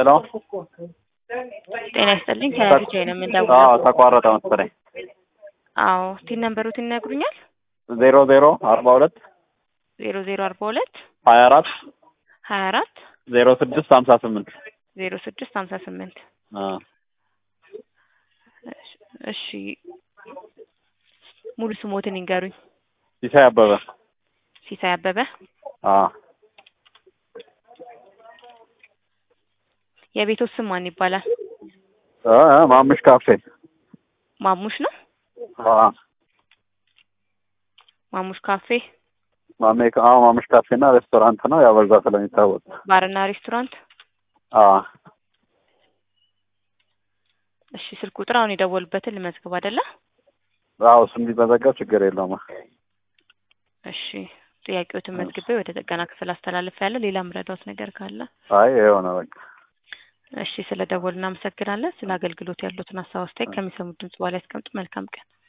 ሄሎ ጤና ይስጥልኝ ከቢጃይ ነው የምንደውለው። አዎ ተቋረጠ መሰለኝ። አዎ ቲን ነምበሩን ይነግሩኛል? 0042 0042 24 24 0658 0658 እሺ ሙሉ ስሞትን ይንገሩኝ። ሲሳይ አበበ። ሲሳይ አበበ። የቤቱ ስም ማን ይባላል? ማሙሽ ካፌ። ማሙሽ ነው? ማሙሽ ካፌ። ማሙሽ ካፌ እና ሬስቶራንት ነው። ያው በዛ ስለሚታወቅ ባርና ሬስቶራንት። እሺ ስልክ ቁጥር አሁን የደወሉበትን ልመዝግብ አይደለ? አዎ እሱም ቢመዘገብ ችግር የለውም። እሺ ጥያቄዎትን መዝግቤ ወደ ጥገና ክፍል አስተላልፌያለሁ። ሌላ ምረዳውት ነገር ካለ? አይ ይኸው ነው በቃ። እሺ ስለደወሉ እናመሰግናለን። ስለ አገልግሎት ያሉትን ሀሳብ አስተያየት ከሚሰሙት ድምጽ በኋላ ያስቀምጡ። መልካም ቀን።